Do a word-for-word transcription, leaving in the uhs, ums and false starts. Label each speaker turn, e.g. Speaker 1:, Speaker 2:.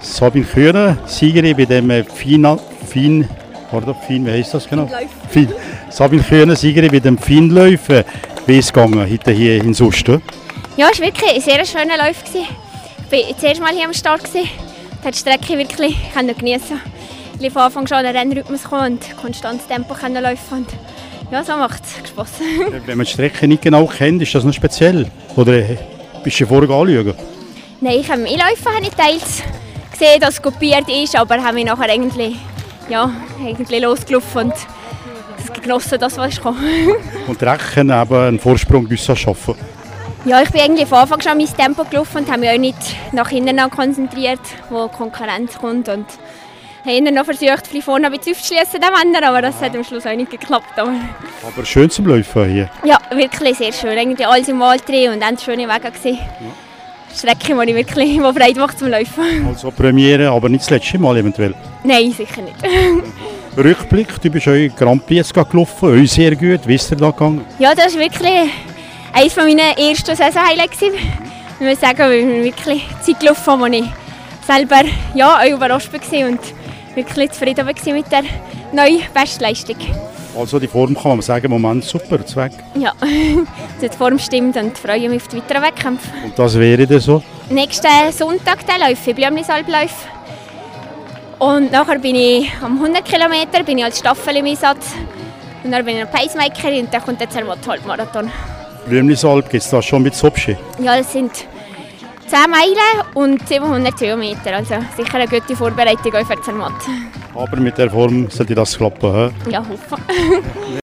Speaker 1: Sabine Kühne, Siegerin bei dem Final, Fin, oder Fin, wie heisst das genau? Fin. Sabine Kühne, Siegerin bei dem Finläufen. Wie ist es gegangen heute hier in Susten?
Speaker 2: Ja, es war wirklich ein sehr schöner Lauf. Ich war das erste Mal hier am Start. Ich konnte die Strecke wirklich geniessen. Ich von Anfang an an den Rennrhythmus kommen und konstantes Tempo laufen. Und ja, so macht es Spass.
Speaker 1: Wenn man die Strecke nicht genau kennt, ist das noch speziell? Oder bist du vorher anschauen?
Speaker 2: Nein, ich habe im Einläufen habe ich teils gesehen, dass es kopiert ist, aber habe mich nachher eigentlich, ja, eigentlich losgelaufen und genossen, das, was kam.
Speaker 1: Und Rechen eben einen Vorsprung bis schaffen?
Speaker 2: Ja, ich bin eigentlich von Anfang an mein Tempo gelaufen und habe mich auch nicht nach hinten konzentriert, wo die Konkurrenz kommt. Und habe noch versucht, von vorne ein bisschen aufzuschliessen, aber das hat am Schluss auch nicht geklappt. Aber,
Speaker 1: aber schön zum Laufen hier?
Speaker 2: Ja, wirklich sehr schön. Eigentlich alles im Wald drin und dann schöne Wege gesehen. Ja. Strecke, die ich wirklich wo Freude macht zum Laufen. Also
Speaker 1: Premiere, aber nicht das letzte Mal eventuell?
Speaker 2: Nein, sicher nicht.
Speaker 1: Rückblick, du bist auch Grand Prix gelaufen, auch sehr gut. Wie ist es da gegangen?
Speaker 2: Ja, das war wirklich eines meiner ersten Saison-Highlights. Ich muss sagen, weil ich wirklich Zeit gelaufen, wo ich selber ja, auch überrascht war und wirklich zufrieden war mit der neuen Bestleistung.
Speaker 1: Also die Form kann man sagen, im Moment super, Zweck.
Speaker 2: Ja, die Form stimmt und freue mich auf die weiteren Wettkämpfe.
Speaker 1: Und das wäre dann so?
Speaker 2: Nächsten Sonntag der Läufe, Blümlisalblauf. Und nachher bin ich am hundert Kilometer bin ich als Staffel im Einsatz. Und dann bin ich eine Pacemakerin und dann kommt der Zermatt-Halbmarathon.
Speaker 1: Blümlisalb, gibt es da schon mit Sopschi?
Speaker 2: Ja, das sind zehn Meilen und siebenhundert Kilometer. Also sicher eine gute Vorbereitung auch für Zermatt.
Speaker 1: Aber mit der Form sollte das klappen, he?
Speaker 2: Ja, hoffe.